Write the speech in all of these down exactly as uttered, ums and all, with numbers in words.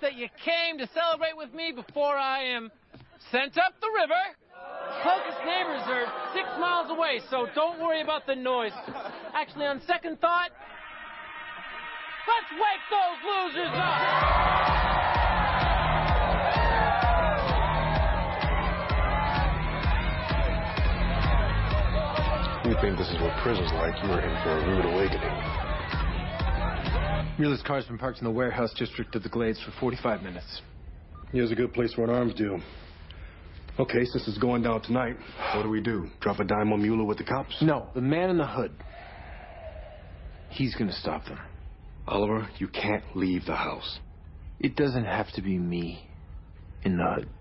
that you came to celebrate with me before I am sent up the river. Closest neighbors are six miles away, so don't worry about the noise. Actually, on second thought, let's wake those losers up! You think this is what prison's like, you were in for a rude awakening. Mueller's car's been parked in the warehouse district of the Glades for forty-five minutes. Here's a good place for an arms deal. Okay, since it's going down tonight, what do we do? Drop a dime on Mueller with the cops? No, the man in the hood. He's gonna stop them. Oliver, you can't leave the house. It doesn't have to be me in the hood.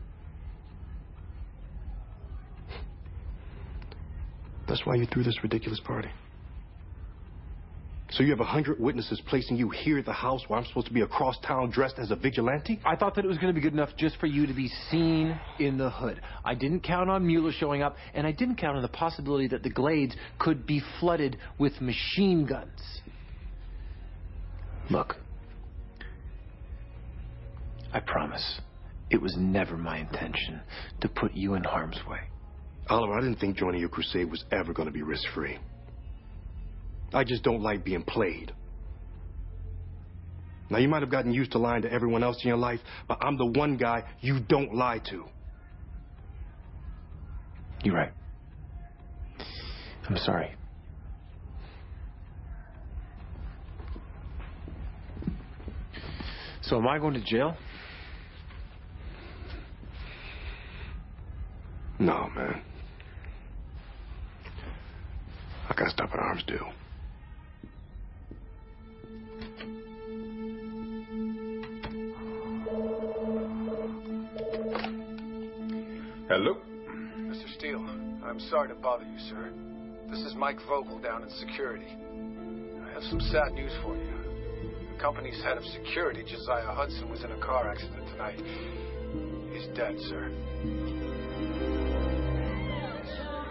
That's why you threw this ridiculous party. So you have a hundred witnesses placing you here at the house while I'm supposed to be across town dressed as a vigilante? I thought that it was going to be good enough just for you to be seen in the hood. I didn't count on Mueller showing up, and I didn't count on the possibility that the Glades could be flooded with machine guns. Look, I promise it was never my intention to put you in harm's way. Oliver, I didn't think joining your crusade was ever going to be risk-free. I just don't like being played. Now, you might have gotten used to lying to everyone else in your life, but I'm the one guy you don't lie to. You're right. I'm sorry. So am I going to jail? No, man. I gotta stop an arms deal. Hello? Mister Steele, I'm sorry to bother you, sir. This is Mike Vogel down in security. I have some sad news for you. The company's head of security, Josiah Hudson, was in a car accident tonight. He's dead, sir.